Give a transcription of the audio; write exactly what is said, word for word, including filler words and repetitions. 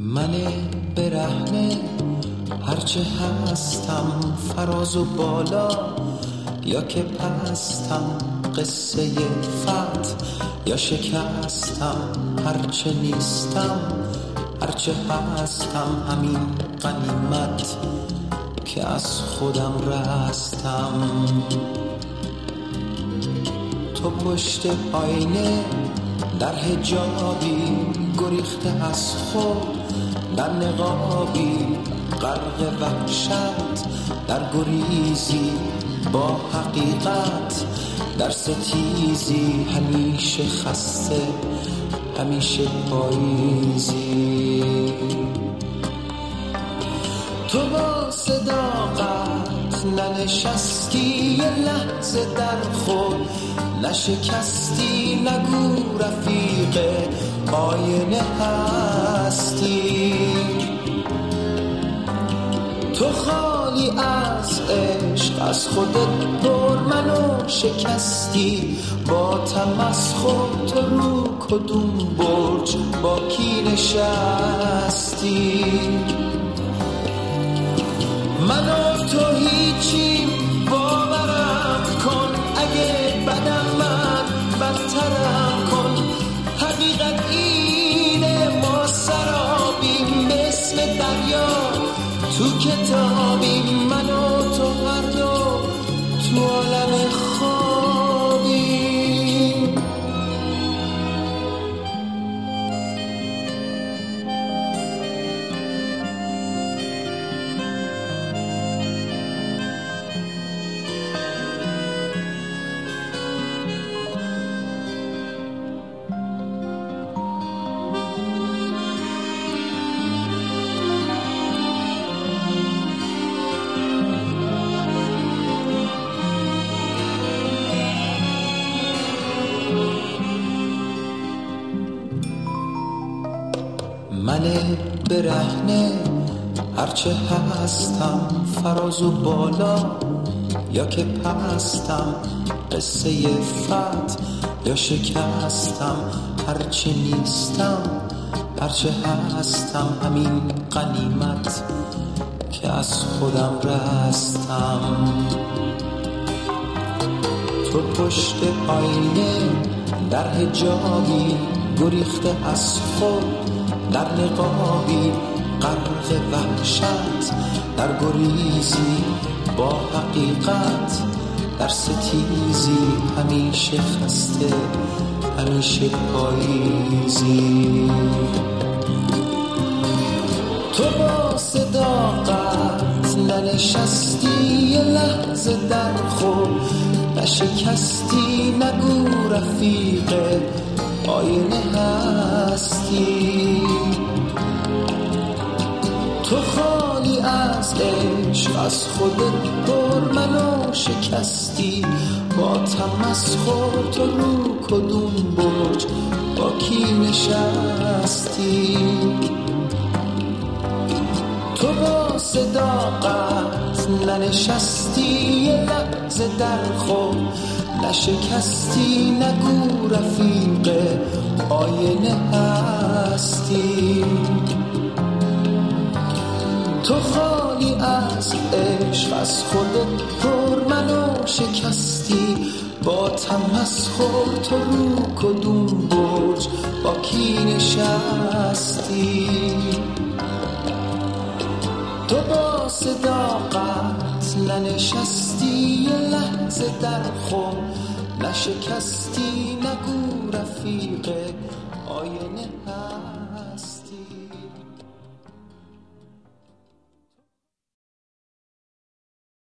من برهنه هرچه هستم فراز و بالا یا که پستم قصه فتح یا شکستم هرچه نیستم هرچه هستم همین غنیمت که از خودم رستم. تو پشت آینه در حجابی گریخته از خود در نقابی غرق وحشت در گریزی با حقیقت در ستیزی همیشه خسته همیشه پاییزی. تو با صداقت ننشستی یه لحظه در خود نشکستی نگو رفیق آینه هستی. تو خالی از عشق از خودت پر منو شکستی با تمسخر تو رو کدوم برج با کی نشستی. منو تو هیچی باورم کن اگه بدم من بدترم کن. حقیقت اینه ما سرابیم مثل دریا تو کتابی من و تو هر دو تو عالم خوابی. من برهنه هرچه هستم فراز و بالا یا که پستم قصه فتح یا شکستم هرچه نیستم هرچه هستم همین غنیمت که از خودم رستم. تو پشت آینه در حجابی گریخته از خود در نقابی غرق وحشت در گریزی با حقیقت در ستیزی همیشه خسته همیشه پاییزی. تو با صداقت ننشستی یه لحظه در خود نشکستی نگو رفیق آینه هستی. تو خالی از عشق از خودت پر منو شکستی با تمسخر تو رو کدوم برج با کی نشستی. تو با صداقت ننشستی یه لحظه در خود نشکستی نگو رفیق آینه هستی. تو خالی از عشق از خودت پر منو شکستی با تمسخر تو رو کدوم برج با کی نشستی. تو با صداقت ننشستی یه لحظه در خود نشکستی نگو رفیق آینه هستی.